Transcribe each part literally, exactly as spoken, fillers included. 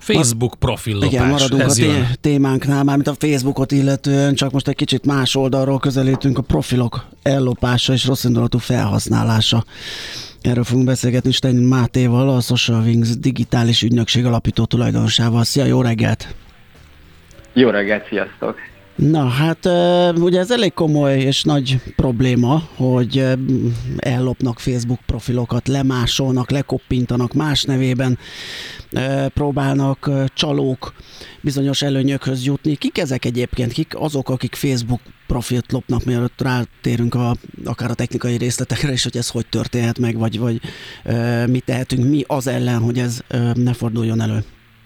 Facebook profillopás. Igen, maradunk ez a jön. témánknál, mármint a Facebookot illetően, csak most egy kicsit más oldalról közelítünk, a profilok ellopása és rosszindulatú felhasználása. Erről fogunk beszélgetni Stein Mátéval, a Social Wings digitális ügynökség alapító tulajdonosával. Szia, jó reggelt! Jó reggelt, sziasztok! Na hát ugye ez elég komoly és nagy probléma, hogy ellopnak Facebook profilokat, lemásolnak, lekoppintanak más nevében, próbálnak csalók bizonyos előnyökhöz jutni. Kik ezek egyébként? Kik azok, akik Facebook profilt lopnak, mielőtt rátérünk a, akár a technikai részletekre is, hogy ez hogy történhet meg, vagy, vagy mit tehetünk mi az ellen, hogy ez ne forduljon elő?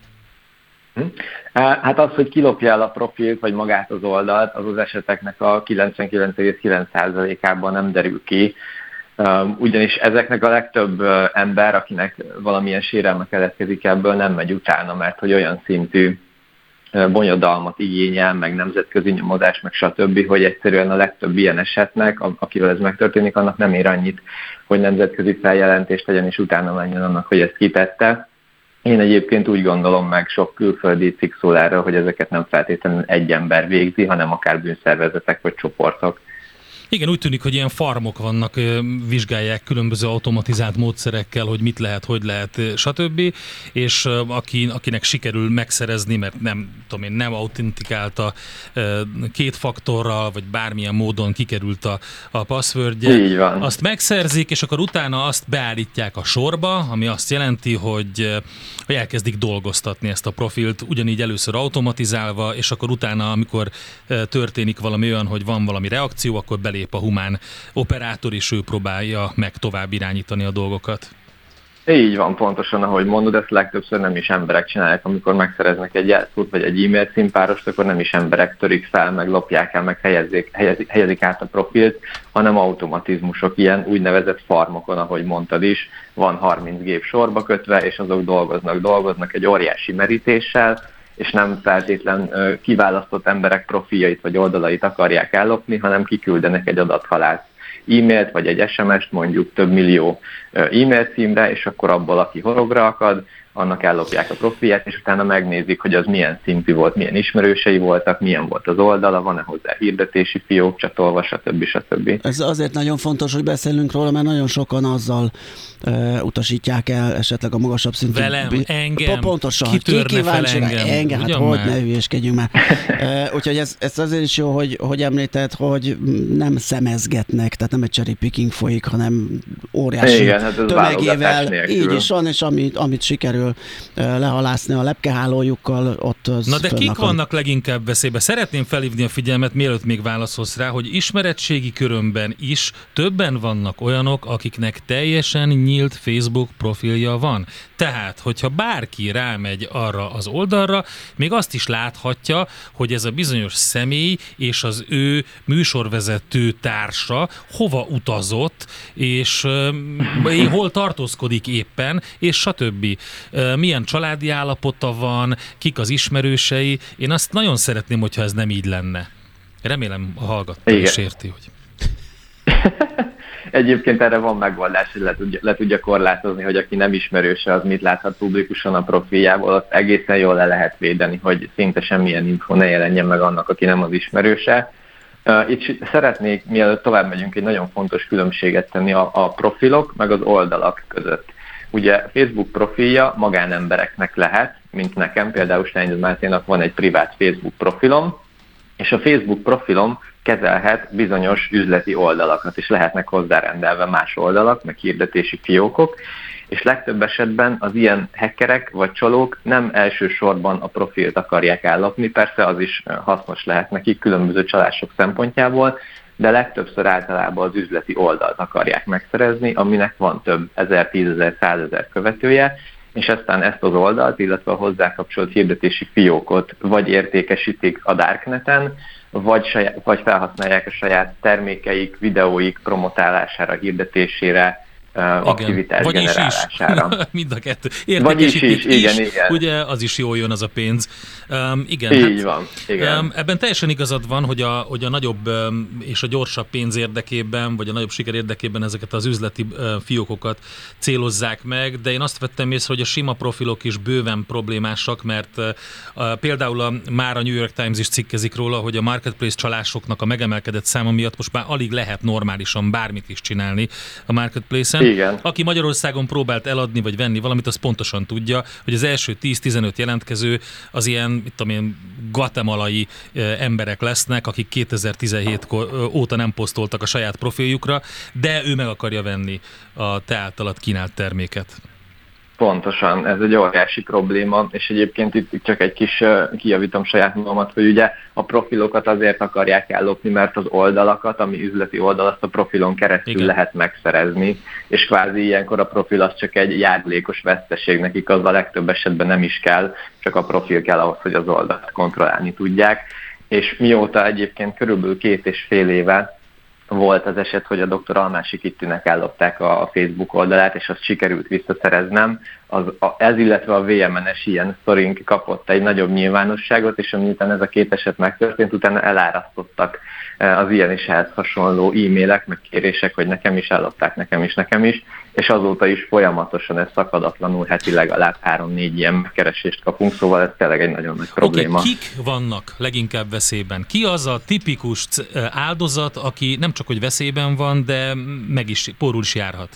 Hát az, hogy kilopja el a profilt, vagy magát az oldalt, az az eseteknek a kilencvenkilenc egész kilenc százalékában nem derül ki. Ugyanis ezeknek a legtöbb ember, akinek valamilyen sérelme keletkezik ebből, nem megy utána, mert hogy olyan szintű bonyodalmat igényel, meg nemzetközi nyomozás, meg stb., hogy egyszerűen a legtöbb ilyen esetnek, akivel ez megtörténik, annak nem ér annyit, hogy nemzetközi feljelentést tegyen, és utána menjen annak, hogy ezt kitette. Én egyébként úgy gondolom, meg sok külföldi cikk szól erről, hogy ezeket nem feltétlenül egy ember végzi, hanem akár bűnszervezetek vagy csoportok. Igen, úgy tűnik, hogy ilyen farmok vannak, vizsgálják különböző automatizált módszerekkel, hogy mit lehet, hogy lehet, stb. És aki, akinek sikerül megszerezni, mert nem tudom én, nem autentikálta két faktorral, vagy bármilyen módon kikerült a, a passwordje, azt megszerzik, és akkor utána azt beállítják a sorba, ami azt jelenti, hogy, hogy elkezdik dolgoztatni ezt a profilt, ugyanígy először automatizálva, és akkor utána, amikor történik valami olyan, hogy van valami reakció, akkor belép a humán operátor, és ő próbálja meg tovább irányítani a dolgokat. Így van, pontosan, ahogy mondod, ezt legtöbbször nem is emberek csinálják, amikor megszereznek egy jelszót vagy egy e-mail címpárost, akkor nem is emberek törik fel, meg lopják el, meg helyezik, helyezik, helyezik át a profilt, hanem automatizmusok, ilyen úgynevezett farmokon, ahogy mondtad is, van harminc gép sorba kötve, és azok dolgoznak, dolgoznak egy óriási merítéssel, és nem feltétlen kiválasztott emberek profiljait vagy oldalait akarják ellopni, hanem kiküldenek egy adathalász e-mailt vagy egy es em est mondjuk több millió e-mail címre, és akkor abból, aki horogra akad, annak ellopják a profilját, és utána megnézik, hogy az milyen szintű volt, milyen ismerősei voltak, milyen volt az oldala, van-e hozzá hirdetési fiók csatolva, stb. stb. Ez azért nagyon fontos, hogy beszélünk róla, mert nagyon sokan azzal uh, utasítják el esetleg a magasabb szintű... Velem, bi- engem, pontosan, kitörne fel engem. engem hát hogy ne hülyeskedjünk már. uh, úgyhogy ez, ez azért is jó, hogy, hogy említed, hogy nem szemezgetnek, tehát nem egy cherry picking folyik, hanem óriási igen, hát tömegével, így is van, és amit, amit sikerül lehalászni a lepkehálójukkal, ott az Na de kik fönnakad. vannak leginkább veszélybe? Szeretném felhívni a figyelmet, mielőtt még válaszolsz rá, hogy ismeretségi körömben is többen vannak olyanok, akiknek teljesen nyílt Facebook profilja van. Tehát, hogyha bárki rámegy arra az oldalra, még azt is láthatja, hogy ez a bizonyos személy és az ő műsorvezető társa hova utazott, és uh, hol tartózkodik éppen, és stb. Milyen családi állapota van, kik az ismerősei. Én azt nagyon szeretném, hogyha ez nem így lenne. Remélem a hallgató is érti, hogy... Egyébként erre van megoldás, hogy le tudja, le tudja korlátozni, hogy aki nem ismerőse, az mit láthat publikusan a profiljából, azt egészen jól le lehet védeni, hogy szinte semmilyen info ne jelenjen meg annak, aki nem az ismerőse. Itt szeretnék, mielőtt tovább megyünk, egy nagyon fontos különbséget tenni a, a profilok meg az oldalak között. Ugye Facebook profilja magánembereknek lehet, mint nekem, például Stein Máténak van egy privát Facebook profilom, és a Facebook profilom kezelhet bizonyos üzleti oldalakat, és lehetnek hozzárendelve más oldalak, meg hirdetési fiókok, és legtöbb esetben az ilyen hackerek vagy csalók nem elsősorban a profilt akarják ellopni, persze az is hasznos lehet nekik különböző csalások szempontjából, de legtöbbször általában az üzleti oldalt akarják megszerezni, aminek van több ezer, tízezer, százezer követője, és aztán ezt az oldalt, illetve a hozzá kapcsolt hirdetési fiókot vagy értékesítik a Darkneten, vagy, saját, vagy felhasználják a saját termékeik, videóik promotálására, hirdetésére, aktivitás Vagyis generálására. Is. Mind a kettő. Vagyis is, igen, is, igen. Ugye az is jól jön az a pénz. Um, igen, Így hát, van, igen. Um, ebben teljesen igazad van, hogy a, hogy a nagyobb um, és a gyorsabb pénz érdekében, vagy a nagyobb siker érdekében ezeket az üzleti uh, fiókokat célozzák meg, de én azt vettem észre, hogy a sima profilok is bőven problémásak, mert uh, uh, például a, már a New York Times is cikkezik róla, hogy a marketplace csalásoknak a megemelkedett száma miatt most már alig lehet normálisan bármit is csinálni a marketplace-en. Igen. Aki Magyarországon próbált eladni vagy venni valamit, az pontosan tudja, hogy az első tíz-tizenöt jelentkező az ilyen, mit tudom én, guatemalai emberek lesznek, akik kétezer-tizenhét óta nem posztoltak a saját profiljukra, de ő meg akarja venni a te általad kínált terméket. Pontosan, ez egy óriási probléma, és egyébként itt csak egy kis kijavítom saját magamat, hogy ugye a profilokat azért akarják ellopni, mert az oldalakat, ami üzleti oldal, azt a profilon keresztül Igen. lehet megszerezni, és kvázi ilyenkor a profil az csak egy járulékos veszteség, nekik az a legtöbb esetben nem is kell, csak a profil kell ahhoz, hogy az oldalt kontrollálni tudják. És mióta egyébként körülbelül két és fél éve volt az eset, hogy a doktor Almási Kittinek ellopták a Facebook oldalát, és azt sikerült visszaszereznem. Az, a, ez, illetve a vé em en-es ilyen sztorink kapott egy nagyobb nyilvánosságot, és miután ez a két eset megtörtént, utána elárasztottak az ilyen is ehhez hasonló e-mailek, meg kérések, hogy nekem is ellopták, nekem is, nekem is, és azóta is folyamatosan ez szakadatlanul heti legalább három-négy ilyen megkeresést kapunk, szóval ez tényleg egy nagyon nagy probléma. Okay, kik vannak leginkább veszélyben? Ki az a tipikus áldozat, aki nem csak hogy veszélyben van, de meg is, pórul is járhat?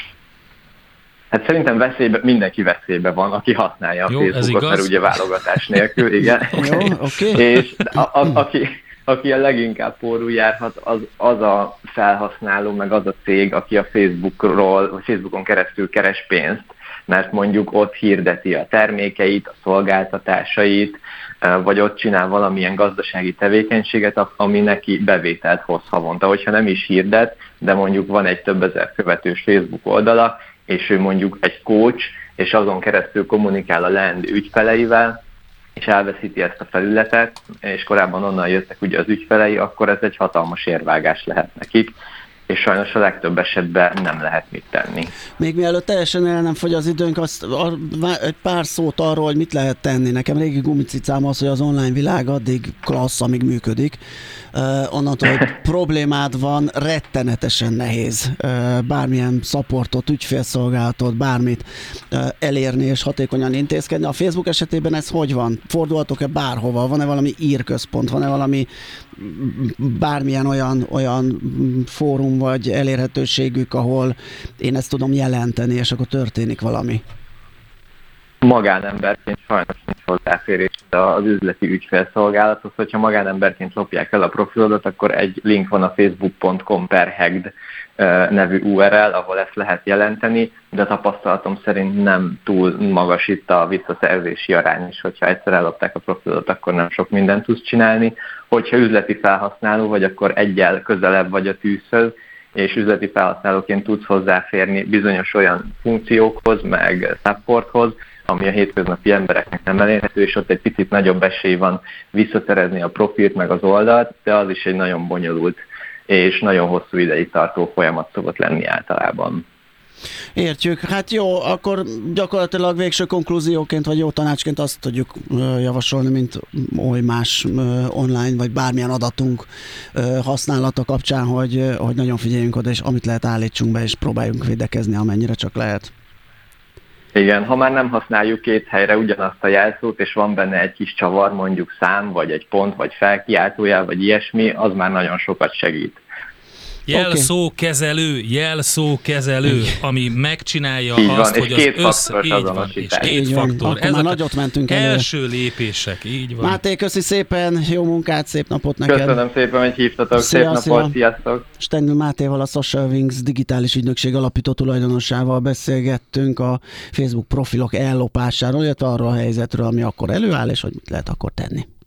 Hát szerintem veszélybe, mindenki veszélybe van, aki használja a Jó, Facebookot, mert ugye válogatás nélkül, igen. Jó, oké. Okay. És a, a, aki, aki a leginkább pórul járhat, az, az a felhasználó, meg az a cég, aki a Facebookról, vagy Facebookon keresztül keres pénzt, mert mondjuk ott hirdeti a termékeit, a szolgáltatásait, vagy ott csinál valamilyen gazdasági tevékenységet, ami neki bevételt hoz havonta. Hogyha nem is hirdet, de mondjuk van egy több ezer követős Facebook oldala, és ő mondjuk egy coach, és azon keresztül kommunikál a leendő ügyfeleivel, és elveszíti ezt a felületet, és korábban onnan jöttek ugye az ügyfelei, akkor ez egy hatalmas érvágás lehet nekik, és sajnos a legtöbb esetben nem lehet mit tenni. Még mielőtt teljesen el nem fogy az időnk, azt a, egy pár szót arról, hogy mit lehet tenni. Nekem régi gumicicám az, hogy az online világ addig klassz, amíg működik. Uh, onnantól, hogy problémád van, rettenetesen nehéz uh, bármilyen szapportot, ügyfélszolgálatot, bármit uh, elérni és hatékonyan intézkedni. A Facebook esetében ez hogy van? Fordulhatok-e bárhova? Van-e valami írközpont? Van-e valami bármilyen olyan, olyan fórum vagy elérhetőségük, ahol én ezt tudom jelenteni, és akkor történik valami? Magánemberként sajnos nincs hozzáférés az üzleti ügyfélszolgálathoz, hogyha magánemberként lopják el a profilodat, akkor egy link van a facebook pont com per hacked nevű u er el, ahol ezt lehet jelenteni, de tapasztalatom szerint nem túl magas itt a visszaszerzési arány, és hogyha egyszer ellopták a profilodat, akkor nem sok mindent tudsz csinálni. Hogyha üzleti felhasználó vagy, akkor egyel közelebb vagy a tűzhöz, és üzleti felhasználóként tudsz hozzáférni bizonyos olyan funkciókhoz, meg supporthoz, ami a hétköznapi embereknek nem elérhető, és ott egy picit nagyobb esély van visszaszerezni a profilt meg az oldalt, de az is egy nagyon bonyolult és nagyon hosszú ideig tartó folyamat szokott lenni általában. Értjük. Hát jó, akkor gyakorlatilag végső konklúzióként, vagy jó tanácsként azt tudjuk javasolni, mint oly más online, vagy bármilyen adatunk használata kapcsán, hogy, hogy nagyon figyeljünk oda, és amit lehet állítsunk be, és próbáljunk védekezni, amennyire csak lehet. Igen, ha már nem használjuk két helyre ugyanazt a jelszót, és van benne egy kis csavar, mondjuk szám, vagy egy pont, vagy felkiáltójel, vagy ilyesmi, az már nagyon sokat segít. Jelszókezelő, jelszókezelő, ami megcsinálja így azt, van, hogy és az össze... Így van, és két így faktor. Van. Akkor már nagyot mentünk előre. Első lépések, így van. Máté, köszi szépen, jó munkát, szép napot neked. Köszönöm szépen, hogy hívtatok, szia, szép szia. napot, sziasztok. Stendl Mátéval, a Social Wings digitális ügynökség alapító tulajdonosával beszélgettünk a Facebook profilok ellopásáról, illetve arról a helyzetről, ami akkor előáll, és hogy mit lehet akkor tenni.